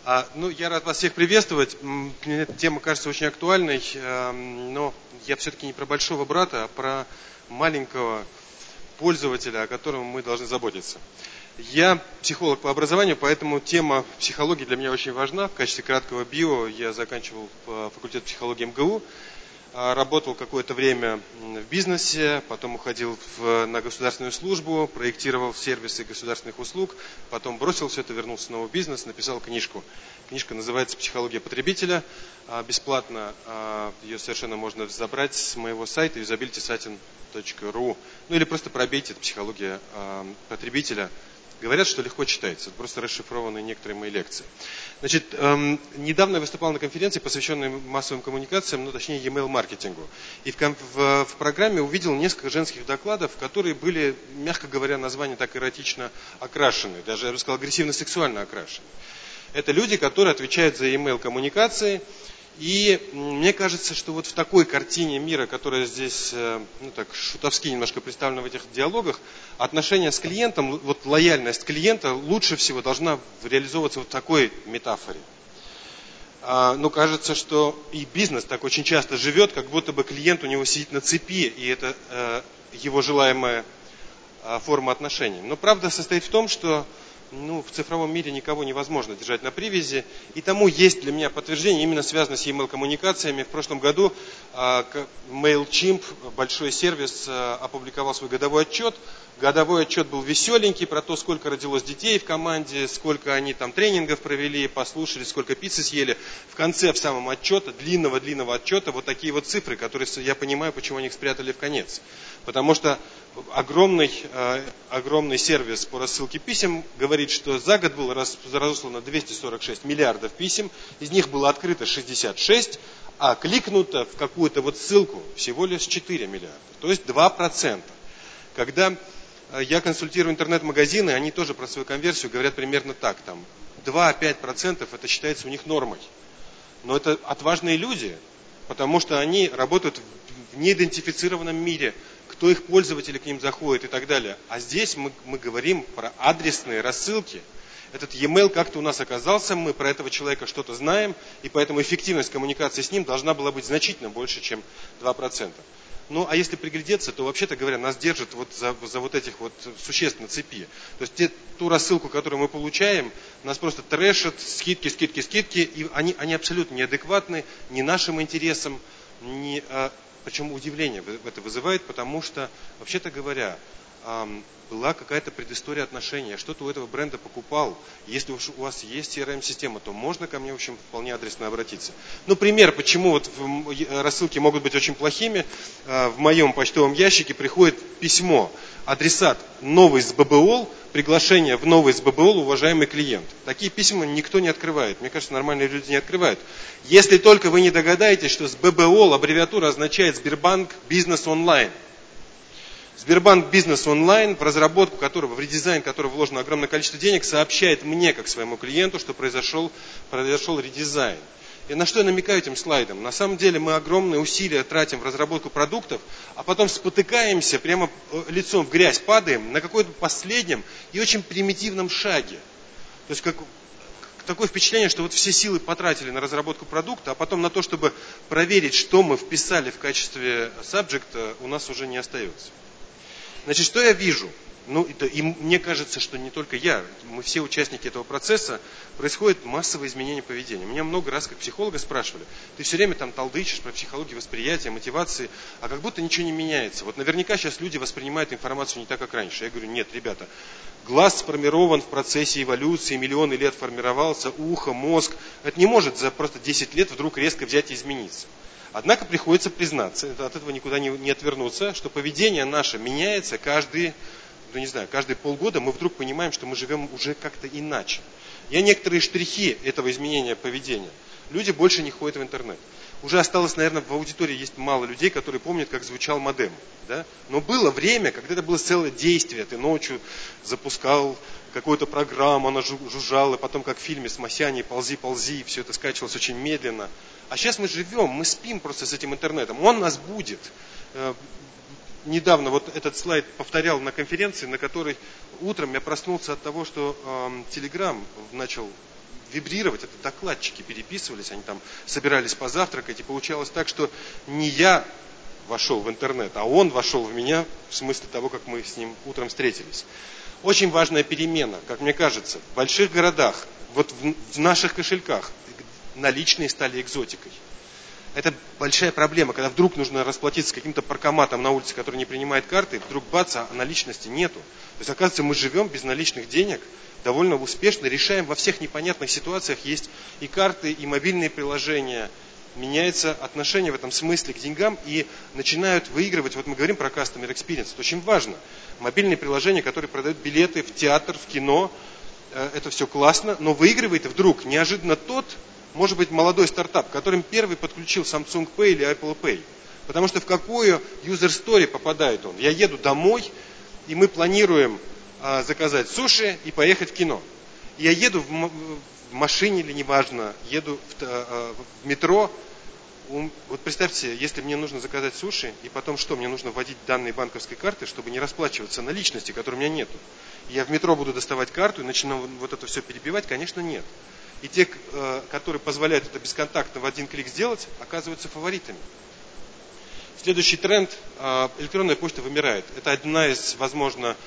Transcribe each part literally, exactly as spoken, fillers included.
А, ну, я рад вас всех приветствовать. Мне эта тема кажется очень актуальной, э, но я все-таки не про большого брата, а про маленького пользователя, о котором мы должны заботиться. Я психолог по образованию, поэтому тема психологии для меня очень важна. В качестве краткого био я заканчивал факультет психологии эм гэ у, работал какое-то время в бизнесе, потом уходил в, на государственную службу, проектировал сервисы государственных услуг, потом бросил все это, вернулся снова в бизнес, написал книжку. Книжка называется «Психология потребителя». Бесплатно ее совершенно можно забрать с моего сайта юзабилити сатин точка ру. Ну или просто пробейте «Психология потребителя». Говорят, что легко читается. Это просто расшифрованы некоторые мои лекции. Значит, эм, недавно я выступал на конференции, посвященной массовым коммуникациям, ну точнее e-mail-маркетингу. И в, в, в программе увидел несколько женских докладов, которые были, мягко говоря, названия так эротично окрашены. Даже, я бы сказал, агрессивно-сексуально окрашены. Это люди, которые отвечают за e-mail-коммуникации. И мне кажется, что вот в такой картине мира, которая здесь, ну так, шутовски немножко представлена в этих диалогах, отношение с клиентом, вот лояльность клиента лучше всего должна реализовываться вот в такой метафоре. А, но кажется, что и бизнес так очень часто живет, как будто бы клиент у него сидит на цепи, и это э, его желаемая э, форма отношений. Но правда состоит в том, что Ну, в цифровом мире никого невозможно держать на привязи. И тому есть для меня подтверждение, именно связано с e-mail-коммуникациями. В прошлом году MailChimp, большой сервис, опубликовал свой годовой отчет. Годовой отчет был веселенький, про то, сколько родилось детей в команде, сколько они там тренингов провели, послушали, сколько пиццы съели. В конце, в самом отчете, длинного-длинного отчета, вот такие вот цифры, которые я понимаю, почему они их спрятали в конец. Потому что огромный, огромный сервис по рассылке писем говорит, что за год было разослано двести сорок шесть миллиардов писем, из них было открыто шестьдесят шесть, а кликнуто в какую-то вот ссылку всего лишь четыре миллиарда, то есть два процента. Когда я консультирую интернет-магазины, они тоже про свою конверсию говорят примерно так, там два-пять процентов это считается у них нормой. Но это отважные люди, потому что они работают в неидентифицированном мире, кто их пользователи к ним заходит и так далее. А здесь мы, мы говорим про адресные рассылки. Этот e-mail как-то у нас оказался, мы про этого человека что-то знаем, и поэтому эффективность коммуникации с ним должна была быть значительно больше, чем два процента. Ну, а если приглядеться, то, вообще-то говоря, нас держат вот за, за вот этих вот существ на цепи. То есть те, ту рассылку, которую мы получаем, нас просто трэшат, скидки, скидки, скидки, и они, они абсолютно неадекватны ни нашим интересам, ни... Причем удивление это вызывает, потому что, вообще-то говоря, была какая-то предыстория отношений. Я что-то у этого бренда покупал. Если уж у вас есть си эр эм-система, то можно ко мне, в общем, вполне адресно обратиться. Ну, пример, почему вот рассылки могут быть очень плохими. В моем почтовом ящике приходит письмо. Адресат новый с бэ бэ ол, приглашение в новый с бэ бэ ол, уважаемый клиент. Такие письма никто не открывает. Мне кажется, нормальные люди не открывают. Если только вы не догадаетесь, что с бэ бэ ол аббревиатура означает Сбербанк Бизнес Онлайн. Сбербанк Бизнес Онлайн, в разработку которого, в редизайн которого вложено огромное количество денег, сообщает мне, как своему клиенту, что произошел, произошел редизайн. И на что я намекаю этим слайдом? На самом деле мы огромные усилия тратим в разработку продуктов, а потом спотыкаемся, прямо лицом в грязь падаем на каком-то последнем и очень примитивном шаге. То есть как, такое впечатление, что вот все силы потратили на разработку продукта, а потом на то, чтобы проверить, что мы вписали в качестве сабжекта, у нас уже не остается. Значит, что я вижу? Ну, это, и мне кажется, что не только я, мы все участники этого процесса, происходит массовое изменение поведения. Меня много раз как психолога спрашивали, ты все время там толдычишь про психологию восприятия, мотивации, а как будто ничего не меняется. Вот наверняка сейчас люди воспринимают информацию не так, как раньше. Я говорю, нет, ребята, глаз сформирован в процессе эволюции, миллионы лет формировался, ухо, мозг. Это не может за просто десять лет вдруг резко взять и измениться. Однако приходится признаться, от этого никуда не, не отвернуться, что поведение наше меняется каждый, ну не знаю, каждые полгода мы вдруг понимаем, что мы живем уже как-то иначе. Я некоторые штрихи этого изменения поведения. Люди больше не ходят в интернет. Уже осталось, наверное, в аудитории есть мало людей, которые помнят, как звучал модем. Да? Но было время, когда это было целое действие. Ты ночью запускал какую-то программу, она жужжала, потом как в фильме с Масяней «Ползи, ползи», все это скачивалось очень медленно. А сейчас мы живем, мы спим просто с этим интернетом. Он нас будет. Недавно вот этот слайд повторял на конференции, на которой утром я проснулся от того, что Telegram начал вибрировать, это докладчики переписывались, они там собирались позавтракать, и получалось так, что не я вошел в интернет, а он вошел в меня в смысле того, как мы с ним утром встретились. Очень важная перемена, как мне кажется, в больших городах, вот в, в наших кошельках наличные стали экзотикой. Это большая проблема, когда вдруг нужно расплатиться с каким-то паркоматом на улице, который не принимает карты, вдруг бац, а наличности нету. То есть, оказывается, мы живем без наличных денег, довольно успешно решаем во всех непонятных ситуациях, есть и карты, и мобильные приложения. Меняется отношение в этом смысле к деньгам и начинают выигрывать, вот мы говорим про customer experience, это очень важно. Мобильные приложения, которые продают билеты в театр, в кино, это все классно, но выигрывает вдруг неожиданно тот, может быть, молодой стартап, которым первый подключил Samsung Pay или Apple Pay. Потому что в какую user story попадает он? Я еду домой, и мы планируем а, заказать суши и поехать в кино. Я еду в, в машине или неважно, еду в, а, в метро. Вот представьте, если мне нужно заказать суши, и потом что? Мне нужно вводить данные банковской карты, чтобы не расплачиваться наличности, которой у меня нету. Я в метро буду доставать карту и начну вот это все перебивать? Конечно, нет. И те, которые позволяют это бесконтактно в один клик сделать, оказываются фаворитами. Следующий тренд – электронная почта вымирает. Это одна из, возможно,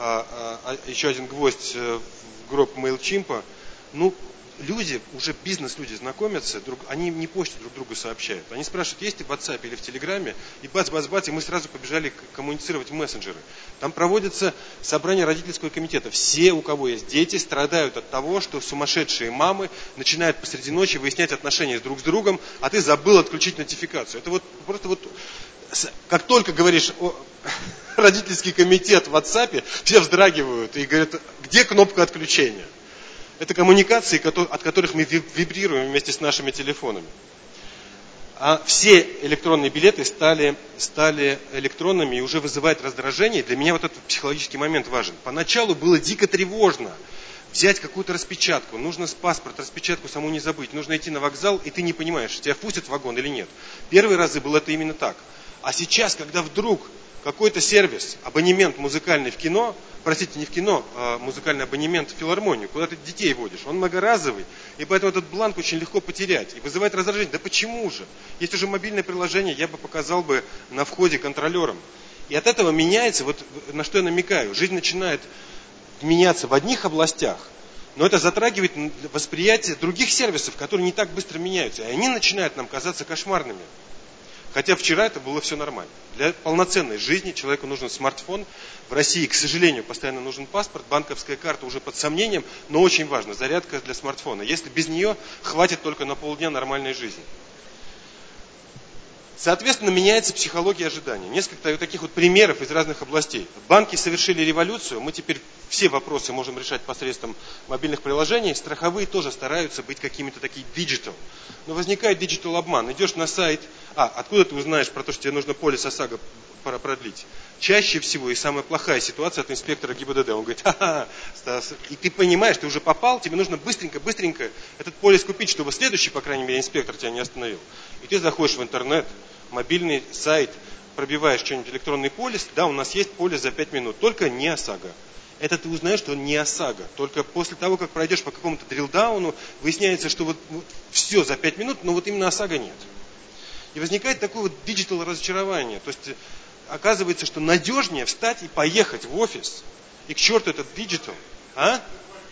еще один гвоздь в гроб MailChimp. Ну, люди, уже бизнес-люди знакомятся, друг, они не почте друг другу сообщают. Они спрашивают, есть ты в WhatsApp или в Телеграме, и бац-бац-бац, и мы сразу побежали коммуницировать в мессенджеры. Там проводится собрание родительского комитета. Все, у кого есть дети, страдают от того, что сумасшедшие мамы начинают посреди ночи выяснять отношения друг с другом, а ты забыл отключить нотификацию. Это вот просто вот, как только говоришь о родительский комитет в WhatsApp, все вздрагивают и говорят, где кнопка отключения? Это коммуникации, от которых мы вибрируем вместе с нашими телефонами. А все электронные билеты стали, стали электронными и уже вызывают раздражение. Для меня вот этот психологический момент важен. Поначалу было дико тревожно взять какую-то распечатку. Нужно с паспорт, распечатку саму не забыть. Нужно идти на вокзал, и ты не понимаешь, тебя впустят в вагон или нет. Первые разы было это именно так. А сейчас, когда вдруг какой-то сервис, абонемент музыкальный в кино, простите, не в кино, а музыкальный абонемент в филармонию, куда ты детей водишь, он многоразовый, и поэтому этот бланк очень легко потерять, и вызывает раздражение. Да почему же? Есть уже мобильное приложение, я бы показал бы на входе контролерам. И от этого меняется, вот на что я намекаю, жизнь начинает меняться в одних областях, но это затрагивает восприятие других сервисов, которые не так быстро меняются, и они начинают нам казаться кошмарными. Хотя вчера это было все нормально. Для полноценной жизни человеку нужен смартфон. В России, к сожалению, постоянно нужен паспорт. Банковская карта уже под сомнением, но очень важно. Зарядка для смартфона. Если без нее, хватит только на полдня нормальной жизни. Соответственно, меняется психология ожидания. Несколько таких вот примеров из разных областей. Банки совершили революцию. Мы теперь все вопросы можем решать посредством мобильных приложений. Страховые тоже стараются быть какими-то такими диджитал. Но возникает диджитал обман. Идешь на сайт. А, откуда ты узнаешь про то, что тебе нужно полис ОСАГО продлить? Чаще всего и самая плохая ситуация от инспектора ГИБДД. Он говорит, ха-ха, Стас, и ты понимаешь, ты уже попал, тебе нужно быстренько-быстренько этот полис купить, чтобы следующий, по крайней мере, инспектор тебя не остановил. И ты заходишь в интернет, мобильный сайт, пробиваешь что-нибудь, электронный полис, да, у нас есть полис за пять минут, только не ОСАГО. Это ты узнаешь, что он не ОСАГО. Только после того, как пройдешь по какому-то дрилдауну, выясняется, что вот, вот все за пять минут, но вот именно ОСАГО нет. И возникает такое вот диджитал разочарование. То есть оказывается, что надежнее встать и поехать в офис. И к черту этот диджитал. А?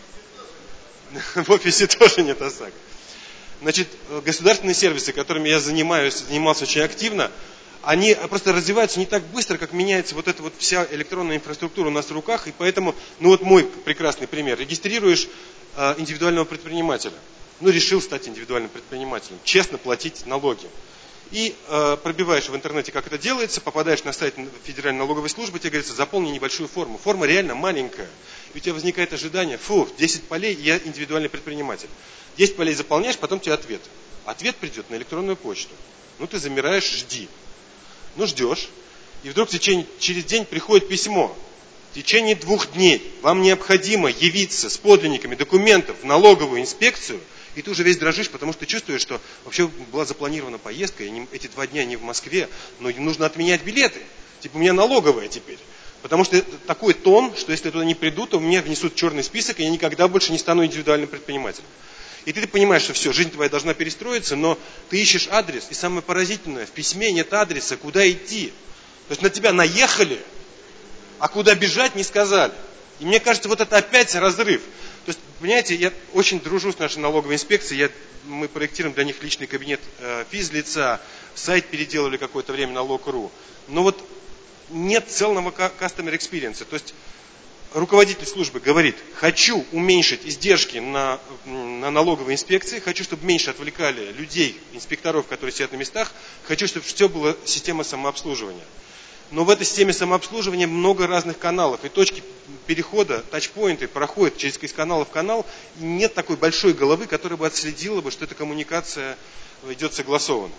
В офисе тоже нет ОСАГО. Значит, государственные сервисы, которыми я занимаюсь, занимался очень активно, они просто развиваются не так быстро, как меняется вот эта вот вся электронная инфраструктура у нас в руках. И поэтому, ну вот мой прекрасный пример. Регистрируешь э, индивидуального предпринимателя. Ну, решил стать индивидуальным предпринимателем. Честно платить налоги. И э, пробиваешь в интернете, как это делается, попадаешь на сайт Федеральной налоговой службы, тебе говорится, заполни небольшую форму. Форма реально маленькая. И у тебя возникает ожидание, фу, десять полей, я индивидуальный предприниматель. десять полей заполняешь, потом тебе ответ. Ответ придет на электронную почту. Ну, ты замираешь, жди. Ну, ждешь. И вдруг в течение, через день приходит письмо. В течение двух дней вам необходимо явиться с подлинниками документов в налоговую инспекцию. И ты уже весь дрожишь, потому что ты чувствуешь, что вообще была запланирована поездка, и эти два дня не в Москве, но нужно отменять билеты. Типа у меня налоговая теперь. Потому что такой тон, что если я туда не приду, то мне внесут черный список, и я никогда больше не стану индивидуальным предпринимателем. И ты, ты понимаешь, что все, жизнь твоя должна перестроиться, но ты ищешь адрес, и самое поразительное, в письме нет адреса, куда идти. То есть на тебя наехали, а куда бежать не сказали. И мне кажется, вот это опять разрыв. То есть, понимаете, я очень дружу с нашей налоговой инспекцией, я, мы проектируем для них личный кабинет э, физлица, сайт переделали какое-то время налог точка ру. Но вот нет целого customer experience. То есть руководитель службы говорит, хочу уменьшить издержки на, на налоговой инспекции, хочу, чтобы меньше отвлекали людей, инспекторов, которые сидят на местах, хочу, чтобы все было система самообслуживания. Но в этой системе самообслуживания много разных каналов, и точки перехода, тачпоинты проходят через из канала в канал, и нет такой большой головы, которая бы отследила бы, что эта коммуникация идет согласованно.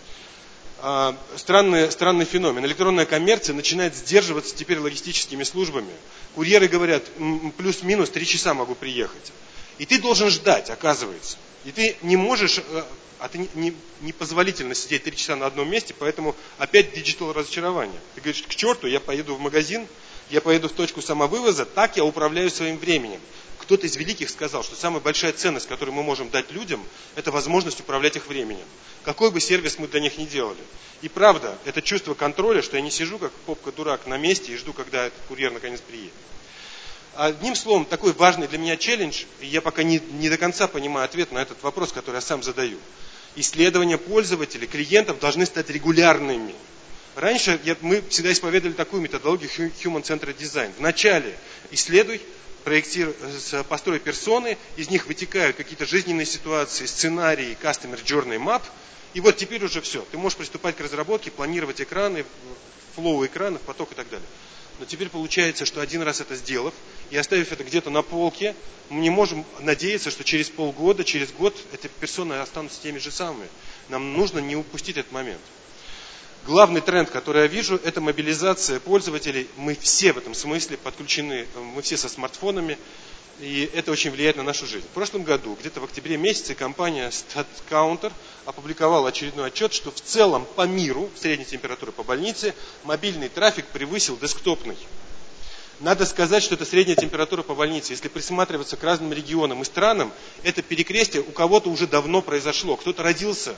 А, странный, странный феномен. Электронная коммерция начинает сдерживаться теперь логистическими службами. Курьеры говорят, плюс-минус три часа могу приехать. И ты должен ждать, оказывается. И ты не можешь, а ты не, не, не позволительно сидеть три часа на одном месте, поэтому опять диджитал разочарование. Ты говоришь, к черту, я поеду в магазин, я поеду в точку самовывоза, так я управляю своим временем. Кто-то из великих сказал, что самая большая ценность, которую мы можем дать людям, это возможность управлять их временем. Какой бы сервис мы для них ни делали. И правда, это чувство контроля, что я не сижу как попка-дурак на месте и жду, когда этот курьер наконец приедет. Одним словом, такой важный для меня челлендж, и я пока не, не до конца понимаю ответ на этот вопрос, который я сам задаю. Исследования пользователей, клиентов должны стать регулярными. Раньше я, мы всегда исповедовали такую методологию Human-Centered Design. Вначале исследуй, проектируй, построй персоны, из них вытекают какие-то жизненные ситуации, сценарии, Customer Journey Map, и вот теперь уже все. Ты можешь приступать к разработке, планировать экраны, флоу экранов, поток и так далее. Но теперь получается, что один раз это сделав и оставив это где-то на полке, мы не можем надеяться, что через полгода, через год эти персоны останутся теми же самыми. Нам нужно не упустить этот момент. Главный тренд, который я вижу, это мобилизация пользователей. Мы все в этом смысле подключены, мы все со смартфонами, и это очень влияет на нашу жизнь. В прошлом году, где-то в октябре месяце, компания StatCounter опубликовала очередной отчет, что в целом по миру, средняя температура по больнице, мобильный трафик превысил десктопный. Надо сказать, что это средняя температура по больнице. Если присматриваться к разным регионам и странам, это перекрестие у кого-то уже давно произошло. Кто-то родился.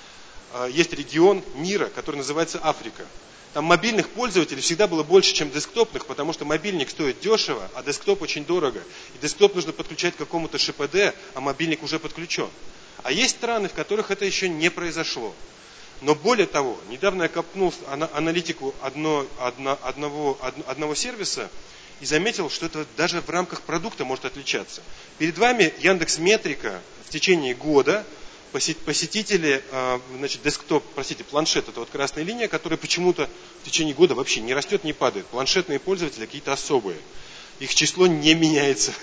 Есть регион мира, который называется Африка. Там мобильных пользователей всегда было больше, чем десктопных, потому что мобильник стоит дешево, а десктоп очень дорого. И десктоп нужно подключать к какому-то ШПД, а мобильник уже подключен. А есть страны, в которых это еще не произошло. Но более того, недавно я копнул аналитику одно, одно, одного, одного сервиса и заметил, что это даже в рамках продукта может отличаться. Перед вами Яндекс.Метрика в течение года. Посетители, значит, десктоп, простите, планшет, это вот красная линия, которая почему-то в течение года вообще не растет, не падает. Планшетные пользователи какие-то особые. Их число не меняется.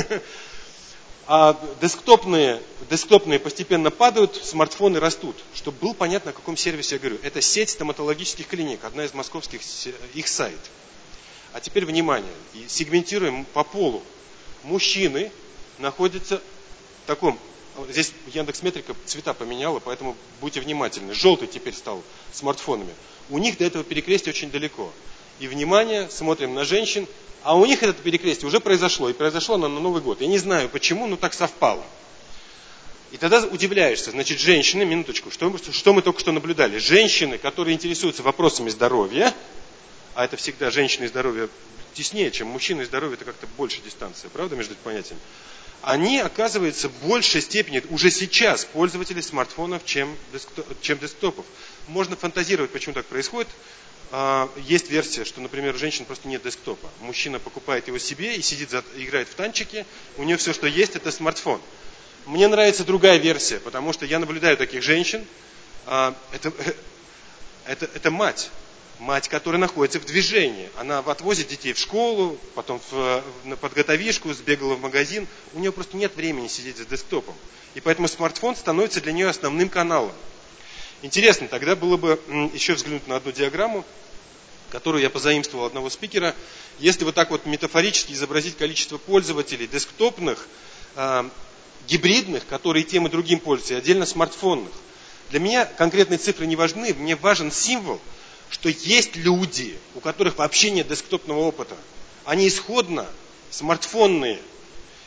А десктопные, десктопные постепенно падают, смартфоны растут. Чтобы было понятно, о каком сервисе я говорю. Это сеть стоматологических клиник, одна из московских, их сайт. А теперь внимание, сегментируем по полу. Мужчины находятся в таком... Здесь Яндекс.Метрика цвета поменяла, поэтому будьте внимательны. Желтый теперь стал смартфонами. У них до этого перекрестия очень далеко. И внимание, смотрим на женщин. А у них это перекрестие уже произошло. И произошло оно на Новый год. Я не знаю почему, но так совпало. И тогда удивляешься. Значит, женщины, минуточку, что, что мы только что наблюдали? Женщины, которые интересуются вопросами здоровья, а это всегда женщины и здоровье теснее, чем мужчины и здоровье, это как-то больше дистанция, правда, между этими понятиями? Они, оказывается, в большей степени уже сейчас пользователи смартфонов, чем, десктоп, чем десктопов. Можно фантазировать, почему так происходит. Есть версия, что, например, у женщин просто нет десктопа. Мужчина покупает его себе и сидит, играет в танчики. У нее все, что есть, это смартфон. Мне нравится другая версия, потому что я наблюдаю таких женщин. Это, это, это мать. Мать, которая находится в движении. Она отвозит детей в школу, потом в, на подготовишку, сбегала в магазин. У нее просто нет времени сидеть за десктопом. И поэтому смартфон становится для нее основным каналом. Интересно, тогда было бы еще взглянуть на одну диаграмму, которую я позаимствовал одного спикера. Если вот так вот метафорически изобразить количество пользователей десктопных, э, гибридных, которые тем и другим пользуются, и отдельно смартфонных. Для меня конкретные цифры не важны, мне важен символ, что есть люди, у которых вообще нет десктопного опыта. Они исходно смартфонные.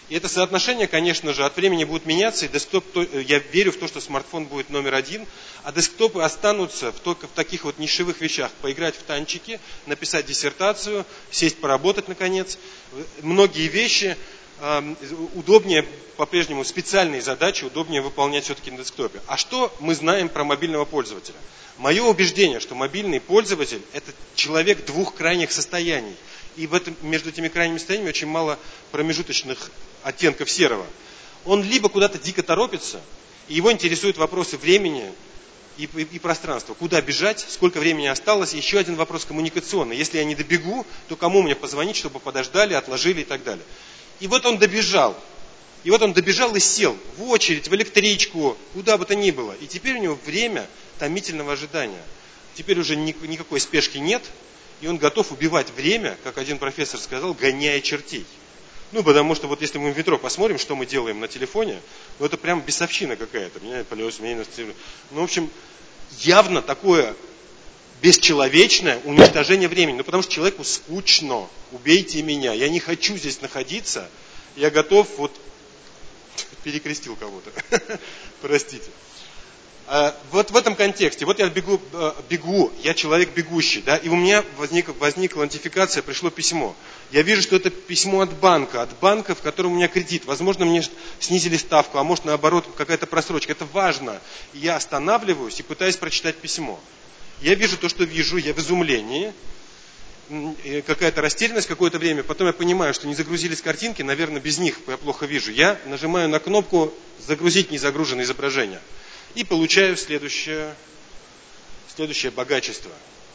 И это соотношение, конечно же, от времени будет меняться, и десктоп, я верю в то, что смартфон будет номер один, а десктопы останутся в, только в таких вот нишевых вещах. Поиграть в танчики, написать диссертацию, сесть поработать наконец. Многие вещи э, удобнее, по-прежнему специальные задачи удобнее выполнять все-таки на десктопе. А что мы знаем про мобильного пользователя? Мое убеждение, что мобильный пользователь – это человек двух крайних состояний. И в этом, между этими крайними состояниями очень мало промежуточных оттенков серого. Он либо куда-то дико торопится, и его интересуют вопросы времени и, и, и пространства. Куда бежать, сколько времени осталось. Еще один вопрос коммуникационный. Если я не добегу, то кому мне позвонить, чтобы подождали, отложили и так далее. И вот он добежал. И вот он добежал и сел в очередь, в электричку, куда бы то ни было. И теперь у него время томительного ожидания. Теперь уже ни, никакой спешки нет. И он готов убивать время, как один профессор сказал, гоняя чертей. Ну, потому что вот если мы в метро посмотрим, что мы делаем на телефоне, ну, это прям бесовщина какая-то. Плюс, минус. Ну, в общем, явно такое бесчеловечное уничтожение времени. Ну, потому что человеку скучно. Убейте меня. Я не хочу здесь находиться. Я готов, вот, перекрестил кого-то. Простите. Вот в этом контексте, вот я бегу, бегу, я человек бегущий, да, и у меня возник, возникла нотификация, пришло письмо. Я вижу, что это письмо от банка, от банка, в котором у меня кредит. Возможно, мне снизили ставку, а может, наоборот, какая-то просрочка. Это важно. И я останавливаюсь и пытаюсь прочитать письмо. Я вижу то, что вижу, я в изумлении, какая-то растерянность какое-то время, потом я понимаю, что не загрузились картинки, наверное, без них я плохо вижу. Я нажимаю на кнопку «Загрузить незагруженное изображение». И получаю следующее, следующее богачество.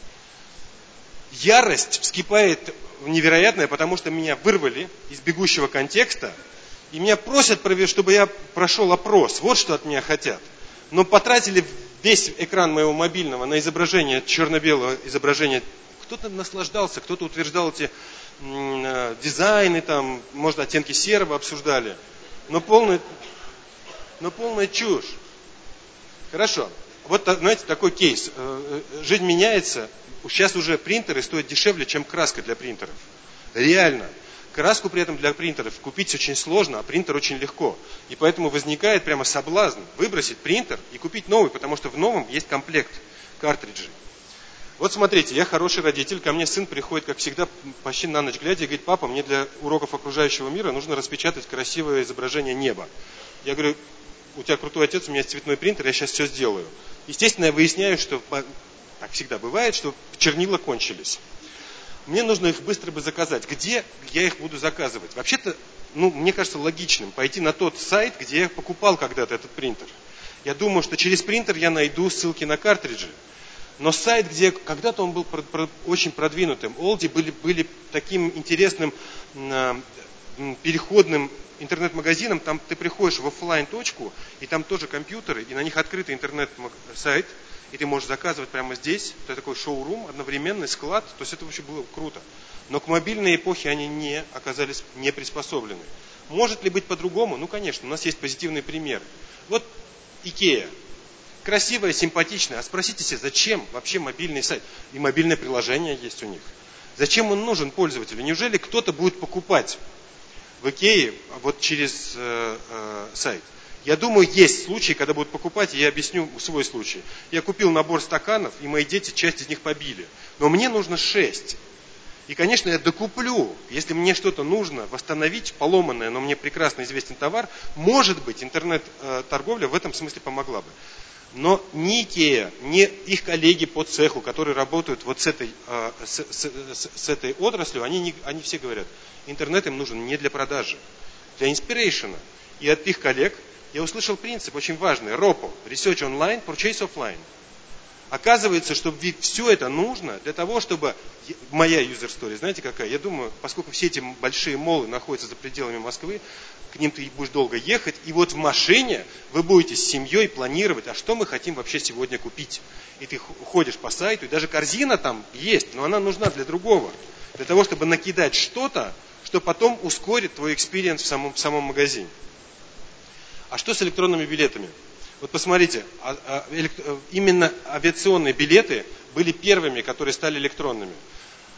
Ярость вскипает невероятная, потому что меня вырвали из бегущего контекста, и меня просят, чтобы я прошел опрос. Вот что от меня хотят. Но потратили весь экран моего мобильного на изображение, черно-белое изображение. Кто-то наслаждался, кто-то утверждал эти м, дизайны, там, может, оттенки серого обсуждали. Но полная, но полная чушь. Хорошо. Вот, знаете, такой кейс. Жизнь меняется. Сейчас уже принтеры стоят дешевле, чем краска для принтеров. Реально. Краску при этом для принтеров купить очень сложно, а принтер очень легко. И поэтому возникает прямо соблазн выбросить принтер и купить новый, потому что в новом есть комплект картриджей. Вот смотрите, я хороший родитель, ко мне сын приходит, как всегда, почти на ночь глядя, и говорит: папа, мне для уроков окружающего мира нужно распечатать красивое изображение неба. Я говорю: у тебя крутой отец, у меня есть цветной принтер, я сейчас все сделаю. Естественно, я выясняю, что, так всегда бывает, что чернила кончились. Мне нужно их быстро бы заказать. Где я их буду заказывать? Вообще-то, ну, мне кажется логичным пойти на тот сайт, где я покупал когда-то этот принтер. Я думаю, что через принтер я найду ссылки на картриджи. Но сайт, где когда-то он был про, про, очень продвинутым, Олди были, были таким интересным э, переходным интернет-магазином, там ты приходишь в офлайн точку, и там тоже компьютеры, и на них открытый интернет-сайт, и ты можешь заказывать прямо здесь. Это такой шоурум, одновременный склад, то есть это вообще было круто. Но к мобильной эпохе они не оказались не приспособлены. Может ли быть по-другому? Ну, конечно, у нас есть позитивный пример. Вот Икея. Красивая, симпатичная. А спросите себя, зачем вообще мобильный сайт? И мобильное приложение есть у них. Зачем он нужен пользователю? Неужели кто-то будет покупать в Икее вот через э, э, сайт? Я думаю, есть случаи, когда будут покупать, и я объясню свой случай. Я купил набор стаканов, и мои дети часть из них побили. Но мне нужно шесть. И, конечно, я докуплю. Если мне что-то нужно восстановить, поломанное, но мне прекрасно известен товар, может быть, интернет-торговля в этом смысле помогла бы. Но ни Икея, ни их коллеги по цеху, которые работают вот с этой, с, с, с, с этой отраслью, они, не, они все говорят, интернет им нужен не для продажи, для инспирейшена. И от их коллег я услышал принцип очень важный. ропо, Research Online, Purchase Offline. Оказывается, что все это нужно для того, чтобы... Моя user story, знаете какая? Я думаю, поскольку все эти большие моллы находятся за пределами Москвы, к ним ты будешь долго ехать, и вот в машине вы будете с семьей планировать, а что мы хотим вообще сегодня купить. И ты ходишь по сайту, и даже корзина там есть, но она нужна для другого. Для того, чтобы накидать что-то, что потом ускорит твой экспириенс в самом, в самом магазине. А что с электронными билетами? Вот посмотрите, именно авиационные билеты были первыми, которые стали электронными.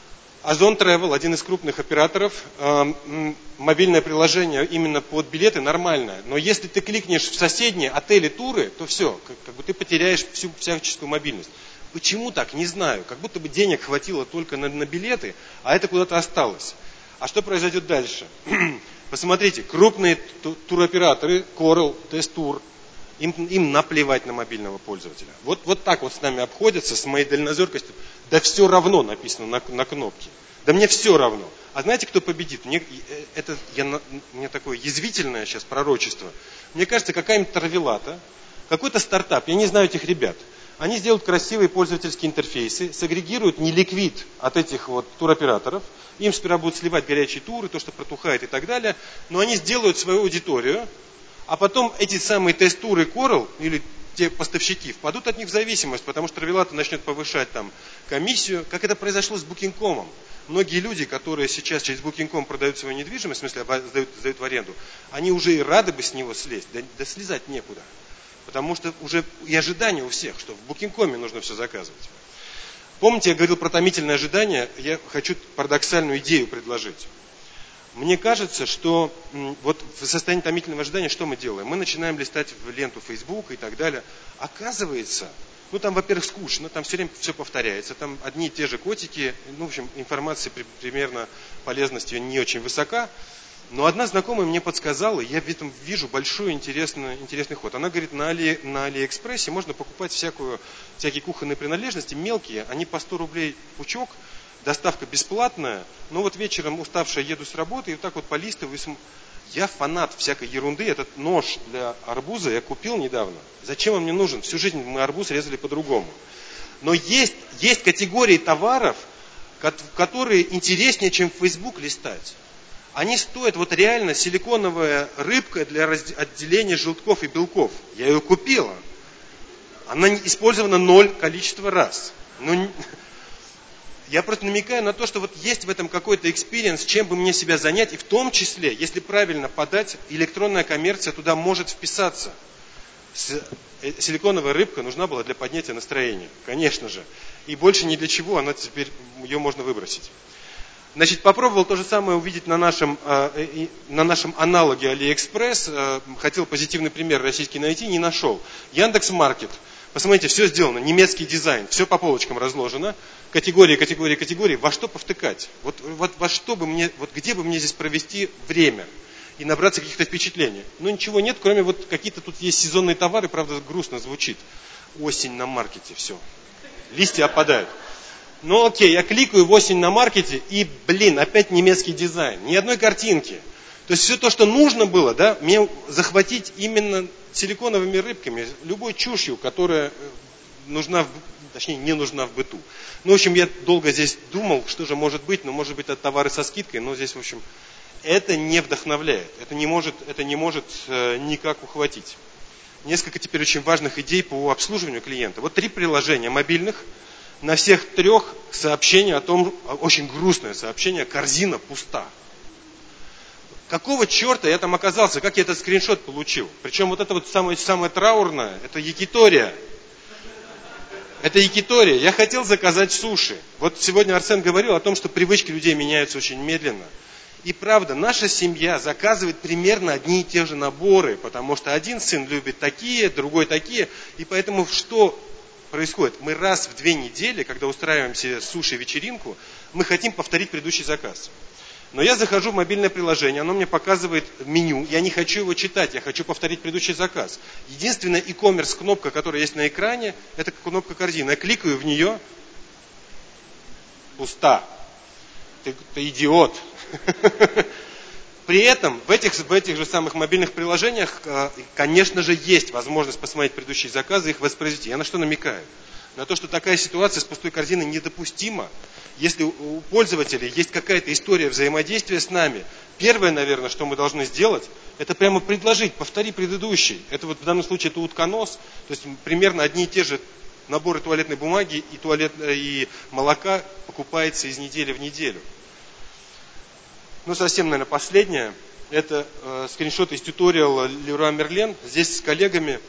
Озон Travel, один из крупных операторов, мобильное приложение именно под билеты нормальное. Но если ты кликнешь в соседние отели, туры, то все, как, как бы ты потеряешь всю всяческую мобильность. Почему так? Не знаю. Как будто бы денег хватило только на, на билеты, а это куда-то осталось. А что произойдет дальше? Посмотрите, крупные туроператоры, Coral, Тест-Тур, им, им наплевать на мобильного пользователя. Вот, вот так вот с нами обходятся, с моей дальнозоркостью. Да все равно написано на, на кнопке. Да мне все равно. А знаете, кто победит? Мне, это, я, у меня такое язвительное сейчас пророчество. Мне кажется, какая-нибудь Травелата, какой-то стартап, я не знаю этих ребят. Они сделают красивые пользовательские интерфейсы, сагрегируют неликвид от этих вот туроператоров. Им сперва будут сливать горячие туры, то, что протухает и так далее. Но они сделают свою аудиторию, а потом эти самые тест-туры Coral или те поставщики впадут от них в зависимость, потому что Травелата начнет повышать там комиссию, как это произошло с букинг точка ком. Многие люди, которые сейчас через букинг точка ком продают свою недвижимость, в смысле сдают, сдают в аренду, они уже и рады бы с него слезть, да, да слезать некуда. Потому что уже и ожидания у всех, что в букинг точка ком нужно все заказывать. Помните, я говорил про томительное ожидание, я хочу парадоксальную идею предложить. Мне кажется, что вот в состоянии томительного ожидания что мы делаем? Мы начинаем листать в ленту Facebook и так далее. Оказывается, ну там, во-первых, скучно, там все время все повторяется, там одни и те же котики, ну, в общем, информация примерно полезность ее не очень высока. Но одна знакомая мне подсказала, я в этом вижу большой интересный, интересный ход. Она говорит, на, Али, на Алиэкспрессе можно покупать всякую, всякие кухонные принадлежности, мелкие, они по сто рублей пучок, доставка бесплатная, но вот вечером уставшая еду с работы и вот так вот полистываю. Я фанат всякой ерунды, этот нож для арбуза я купил недавно. Зачем он мне нужен? Всю жизнь мы арбуз резали по-другому. Но есть, есть категории товаров, которые интереснее, чем в Facebook листать. Они стоят, вот реально силиконовая рыбка для отделения желтков и белков. Я ее купила. Она использована ноль количества раз. Но я просто намекаю на то, что вот есть в этом какой-то экспириенс, чем бы мне себя занять. И в том числе, если правильно подать, электронная коммерция туда может вписаться. Силиконовая рыбка нужна была для поднятия настроения, конечно же. И больше ни для чего, она теперь, ее можно выбросить. Значит, попробовал то же самое увидеть на нашем, э, на нашем аналоге Алиэкспресс. Э, хотел позитивный пример российский найти, не нашел. Яндекс.Маркет. Посмотрите, все сделано, немецкий дизайн, все по полочкам разложено. Категории, категории, категории. Во что повтыкать? Вот, вот во что бы мне, вот где бы мне здесь провести время и набраться каких-то впечатлений? Ну ничего нет, кроме вот какие-то тут есть сезонные товары, правда грустно звучит. Осень на маркете, все. Листья опадают. Ну окей, я кликаю в осень на маркете и, блин, опять немецкий дизайн. Ни одной картинки. То есть все то, что нужно было, да, мне захватить именно силиконовыми рыбками, любой чушью, которая нужна, в, точнее не нужна в быту. Ну, в общем, я долго здесь думал, что же может быть, но может быть это товары со скидкой, но здесь, в общем, это не вдохновляет, это не может, это не может э, никак ухватить. Несколько теперь очень важных идей по обслуживанию клиента. Вот три приложения мобильных. На всех трех сообщение о том, очень грустное сообщение, корзина пуста. Какого черта я там оказался, как я этот скриншот получил? Причем вот это вот самое, самое траурное, это якитория. Это якитория. Я хотел заказать суши. Вот сегодня Арсен говорил о том, что привычки людей меняются очень медленно. И правда, наша семья заказывает примерно одни и те же наборы, потому что один сын любит такие, другой такие. И поэтому что происходит? Мы раз в две недели, когда устраиваем себе суши-вечеринку, мы хотим повторить предыдущий заказ. Но я захожу в мобильное приложение, оно мне показывает меню, я не хочу его читать, я хочу повторить предыдущий заказ. Единственная e-commerce кнопка, которая есть на экране, это кнопка корзины. Я кликаю в нее, пуста. Ты, ты идиот. При этом в этих, в этих же самых мобильных приложениях, конечно же, есть возможность посмотреть предыдущие заказы и их воспроизвести. Я на что намекаю? На то, что такая ситуация с пустой корзиной недопустима. Если у пользователей есть какая-то история взаимодействия с нами, первое, наверное, что мы должны сделать, это прямо предложить, повтори предыдущий. Это вот в данном случае это утконос, то есть примерно одни и те же наборы туалетной бумаги и, туалет, и молока покупается из недели в неделю. Ну, совсем, наверное, последнее. Это э, скриншот из туториала Леруа Мерлен. Здесь с коллегами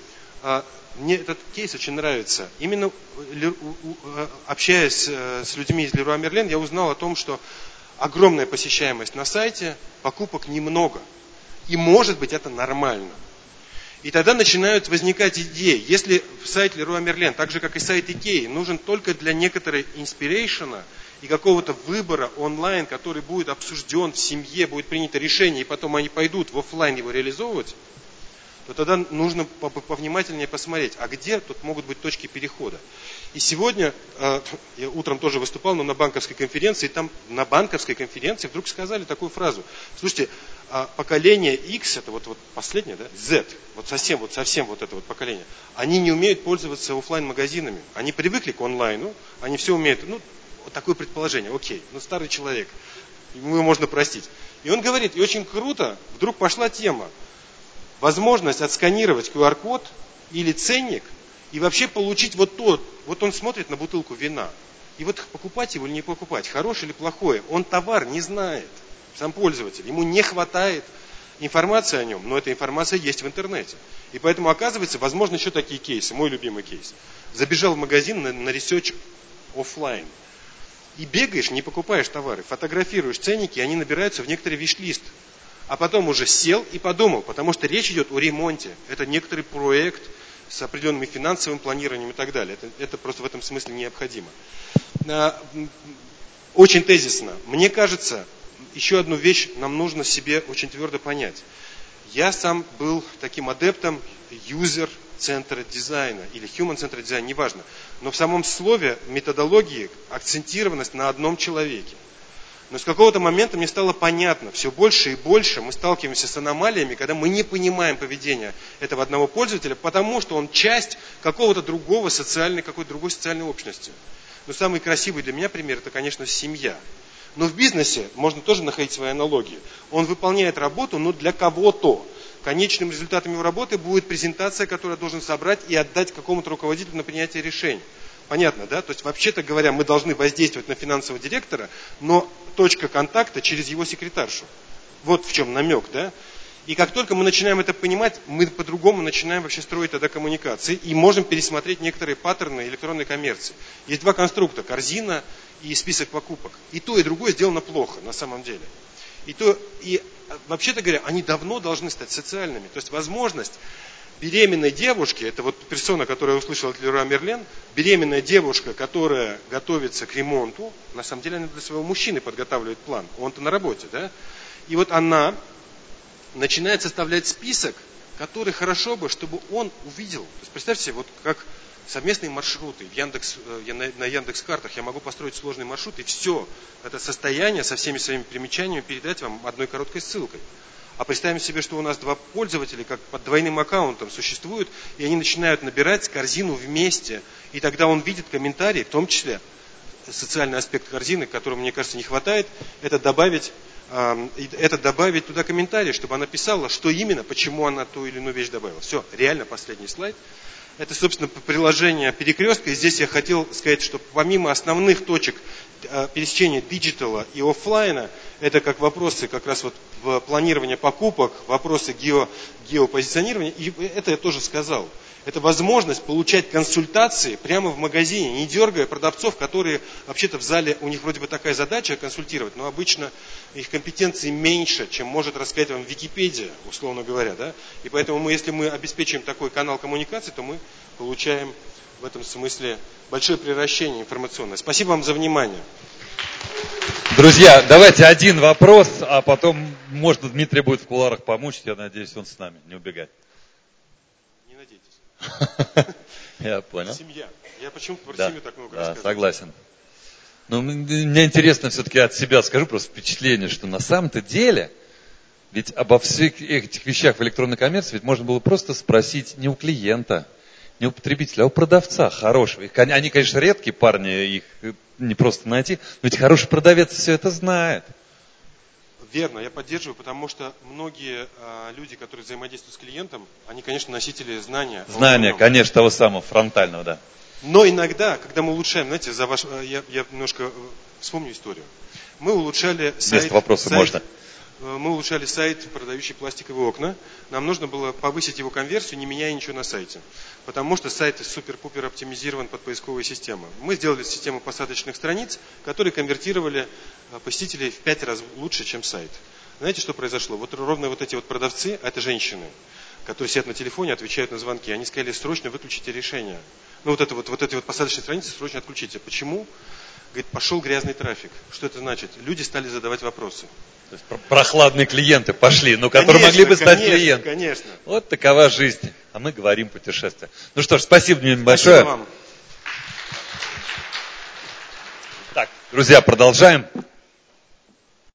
Мне этот кейс очень нравится. Именно общаясь с людьми из Leroy Merlin, я узнал о том, что огромная посещаемость на сайте, покупок немного. И может быть это нормально. И тогда начинают возникать идеи. Если сайт Leroy Merlin, так же как и сайт Икеи, нужен только для некоторой инспирейшена и какого-то выбора онлайн, который будет обсужден в семье, будет принято решение, и потом они пойдут в офлайн его реализовывать, то тогда нужно повнимательнее посмотреть, а где тут могут быть точки перехода. И сегодня, я утром тоже выступал, но на банковской конференции, и там на банковской конференции вдруг сказали такую фразу. Слушайте, поколение X, это вот, вот последнее, да, Z, вот совсем, вот совсем вот это вот поколение, они не умеют пользоваться офлайн-магазинами. Они привыкли к онлайну, они все умеют, ну, вот такое предположение, окей, ну старый человек, ему можно простить. И он говорит, и очень круто, вдруг пошла тема. Возможность отсканировать ку ар код или ценник и вообще получить вот тот, вот он смотрит на бутылку вина. И вот покупать его или не покупать, хорошее или плохое, он товар не знает, сам пользователь. Ему не хватает информации о нем, но эта информация есть в интернете. И поэтому оказывается, возможно, еще такие кейсы. Мой любимый кейс. Забежал в магазин на, на research офлайн. И бегаешь, не покупаешь товары, фотографируешь ценники, и они набираются в некоторый виш-лист. А потом уже сел и подумал, потому что речь идет о ремонте. Это некоторый проект с определенным финансовым планированием и так далее. Это, это просто в этом смысле необходимо. Очень тезисно. Мне кажется, еще одну вещь нам нужно себе очень твердо понять. Я сам был таким адептом юзер-центра дизайна или human-центра дизайна, неважно. Но в самом слове методологии акцентированность на одном человеке. Но с какого-то момента мне стало понятно, все больше и больше мы сталкиваемся с аномалиями, когда мы не понимаем поведения этого одного пользователя, потому что он часть какого-то другого социальной, какой-то другой социальной общности. Но самый красивый для меня пример – это, конечно, семья. Но в бизнесе можно тоже находить свои аналогии. Он выполняет работу, но для кого-то. Конечным результатом его работы будет презентация, которую должен собрать и отдать какому-то руководителю на принятие решений. Понятно, да? То есть, вообще-то говоря, мы должны воздействовать на финансового директора, но точка контакта через его секретаршу. Вот в чем намек, да? И как только мы начинаем это понимать, мы по-другому начинаем вообще строить тогда коммуникации и можем пересмотреть некоторые паттерны электронной коммерции. Есть два конструкта, корзина и список покупок. И то, и другое сделано плохо на самом деле. И, то, и вообще-то говоря, они давно должны стать социальными. То есть возможность беременной девушки, это вот персона, которую я услышал от Leroy Merlin, беременная девушка, которая готовится к ремонту, на самом деле она для своего мужчины подготавливает план, он-то на работе, да? И вот она начинает составлять список, который хорошо бы, чтобы он увидел. То есть представьте себе, вот как совместные маршруты в Яндекс, на, на Яндекс.Картах я могу построить сложный маршрут и все, это состояние со всеми своими примечаниями передать вам одной короткой ссылкой. А представим себе, что у нас два пользователя, как под двойным аккаунтом существуют, и они начинают набирать корзину вместе. И тогда он видит комментарии, в том числе социальный аспект корзины, которому, мне кажется, не хватает, это добавить, э, это добавить туда комментарии, чтобы она писала, что именно, почему она ту или иную вещь добавила. Все, реально последний слайд. Это, собственно, приложение перекрестка. И здесь я хотел сказать, что помимо основных точек пересечения диджитала и офлайна, это как вопросы как раз вот в планировании покупок, вопросы гео, геопозиционирования, и это я тоже сказал. Это возможность получать консультации прямо в магазине, не дергая продавцов, которые вообще-то в зале, у них вроде бы такая задача консультировать, но обычно их компетенции меньше, чем может рассказать вам Википедия, условно говоря. Да? И поэтому мы, если мы обеспечим такой канал коммуникации, то мы получаем в этом смысле большое превращение информационное. Спасибо вам за внимание. Друзья, давайте один вопрос, а потом, может, Дмитрий будет в кулуарах помучить, я надеюсь, он с нами, не убегает. Не надейтесь. Я понял. Семья. Я почему-то про да, семью так много да, рассказываю. Согласен. Но мне интересно все-таки от себя скажу просто впечатление, что на самом-то деле, ведь обо всех этих вещах в электронной коммерции ведь можно было просто спросить не у клиента, не у потребителя, а у продавца хорошего. Они, конечно, редкие парни, их не просто найти, но ведь хороший продавец все это знает. Верно, я поддерживаю, потому что многие а, люди, которые взаимодействуют с клиентом, они, конечно, носители знания. Знания, конечно, того самого фронтального, да. Но иногда, когда мы улучшаем, знаете, за ваш, я, я немножко вспомню историю. Мы улучшали сайт. Без вопроса сайт, можно. мы улучшали сайт, продающий пластиковые окна. Нам нужно было повысить его конверсию, не меняя ничего на сайте. Потому что сайт супер-пупер оптимизирован под поисковые системы. Мы сделали систему посадочных страниц, которые конвертировали посетителей в пять раз лучше, чем сайт. Знаете, что произошло? Вот ровно вот эти вот продавцы, а это женщины, которые сидят на телефоне, отвечают на звонки. Они сказали, срочно выключите решение. Ну вот, это вот, вот эти вот посадочные страницы срочно отключите. Почему? Говорит, пошел грязный трафик. Что это значит? Люди стали задавать вопросы. То есть прохладные клиенты пошли, но которые конечно, могли бы стать конечно, клиентами. Конечно. Вот такова жизнь. А мы говорим путешествия. Ну что ж, спасибо мне большое. Спасибо вам. Так, друзья, продолжаем.